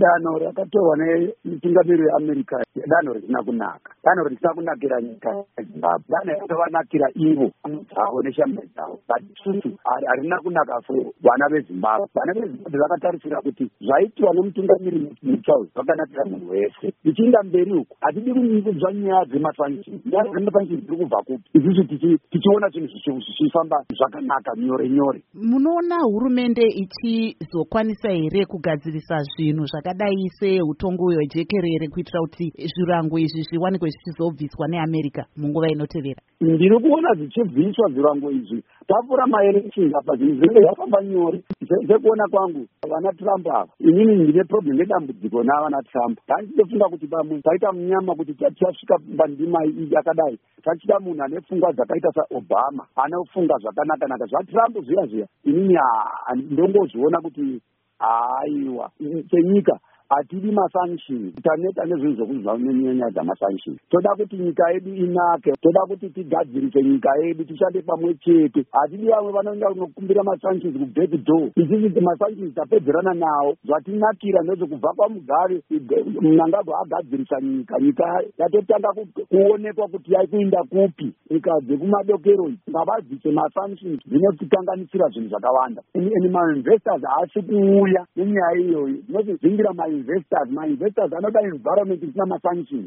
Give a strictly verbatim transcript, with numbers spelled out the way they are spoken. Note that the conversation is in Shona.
danho rakatorwa nemutungamiri weAmerica danho risina kunaka, danho risina kunakira nyika yeZimbabwe, danho rakavanakira ivo dzavo neshamwari dzavo, but isusu harina kunaka for vana veZimbabwe. Vana veZimbabwe vakatarisira kuti zvaitwa nemutungamiri mutsva zvakanakira munhu wese. Tichienda mberi uku hatidi kuningidza nyaya dzemasanctions. Nyaya dzemasanctions dziri kubva kupi? Isusu tichiona zvinhu zvichifamba zvakanaka nyore nyore. Munoona hurumende ichizokwanisa here kugadzirisa zvinhu zvakadai seutongo hwejekerere kuitira kuti zvirango izvi zviwanikwe zvichizobviswa neAmerica munguva inotevera? Ndiri kuona zvichibviswa zvirango izvi. Tapura maelection apa zvinhu zvinenge zvafamba nyore. Sekuona kwangu vana Trump ava, inini ndine problem nedambudziko navana Trump. Tandifunga kuti pamwe taita munyama kuti tichasvika pandima yakadai. Tachida munhu ane pfungwa dzakaita saObama, anofunga zvakanaka-naka. ZvaTrump zviya zviya, inini ndongozviona kuti aiwa senyika hatidi masanction. Taneta nezvinhu zvokuzva nenyaya dzamasanction. Toda kuti nyika yedu inake, toda kuti tigadzirise nyika yedu, tishande pamwe chete. Hatidi vamwe vanoenda kunokumbira masanctions kuback door. Isisi masanctions tapedzerana nawo. Zvatinakira ndezvekubva pamugare Mnangagwa agadzirisa nyika. Nyika yatotanga kuonekwa kuti yaikuinda kupi. Nyika dzekumadokero ngavadzise masanctions dzinotikanganisira zvinhu zvakawanda. Eni mainvestors haasi kuuya nenyaya iyoyi. Zingira mainvestors, mainvestors anoda environment isina masanctions.